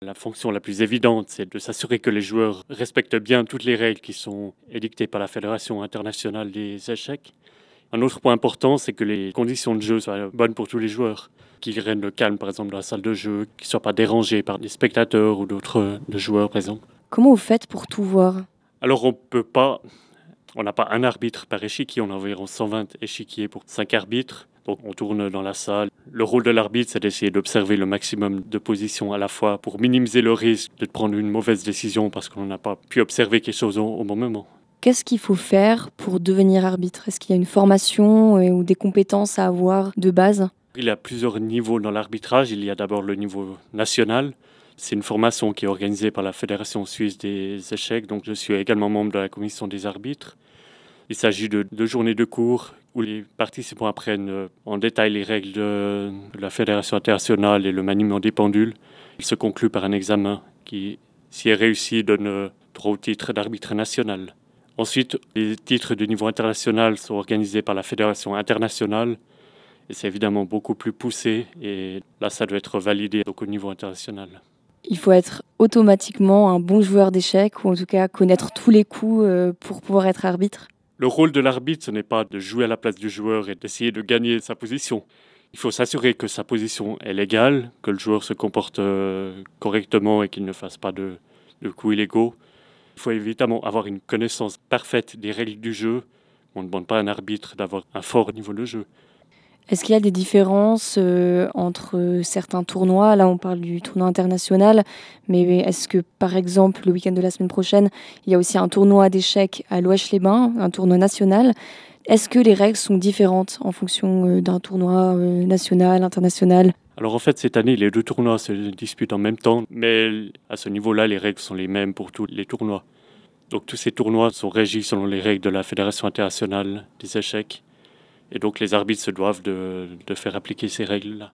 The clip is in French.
La fonction la plus évidente, c'est de s'assurer que les joueurs respectent bien toutes les règles qui sont édictées par la Fédération internationale des échecs. Un autre point important, c'est que les conditions de jeu soient bonnes pour tous les joueurs, qu'ils règne le calme par exemple dans la salle de jeu, qu'ils ne soient pas dérangés par des spectateurs ou d'autres joueurs par exemple. Comment vous faites pour tout voir? Alors on n'a pas un arbitre par échiquier, on a environ 120 échiquiers pour 5 arbitres. Donc on tourne dans la salle. Le rôle de l'arbitre, c'est d'essayer d'observer le maximum de positions à la fois pour minimiser le risque de prendre une mauvaise décision parce qu'on n'a pas pu observer quelque chose au bon moment. Qu'est-ce qu'il faut faire pour devenir arbitre? Est-ce qu'il y a une formation ou des compétences à avoir de base? Il y a plusieurs niveaux dans l'arbitrage. Il y a d'abord le niveau national. C'est une formation qui est organisée par la Fédération suisse des échecs. Donc je suis également membre de la commission des arbitres. Il s'agit de 2 journées de cours où les participants apprennent en détail les règles de la Fédération internationale et le maniement des pendules. Il se conclut par un examen qui, si est réussi, donne droit au titre d'arbitre national. Ensuite, les titres de niveau international sont organisés par la Fédération internationale et c'est évidemment beaucoup plus poussé et là, ça doit être validé donc, au niveau international. Il faut être automatiquement un bon joueur d'échecs ou en tout cas connaître tous les coups pour pouvoir être arbitre. Le rôle de l'arbitre, ce n'est pas de jouer à la place du joueur et d'essayer de gagner sa position. Il faut s'assurer que sa position est légale, que le joueur se comporte correctement et qu'il ne fasse pas de coups illégaux. Il faut évidemment avoir une connaissance parfaite des règles du jeu. On ne demande pas à un arbitre d'avoir un fort niveau de jeu. Est-ce qu'il y a des différences entre certains tournois? Là, on parle du tournoi international, mais est-ce que, par exemple, le week-end de la semaine prochaine, il y a aussi un tournoi d'échecs à Loèche-les-Bains, un tournoi national? Est-ce que les règles sont différentes en fonction d'un tournoi national, international? Alors en fait, cette année, les 2 tournois se disputent en même temps, mais à ce niveau-là, les règles sont les mêmes pour tous les tournois. Donc tous ces tournois sont régis selon les règles de la Fédération internationale des échecs. Et donc les arbitres se doivent de faire appliquer ces règles-là.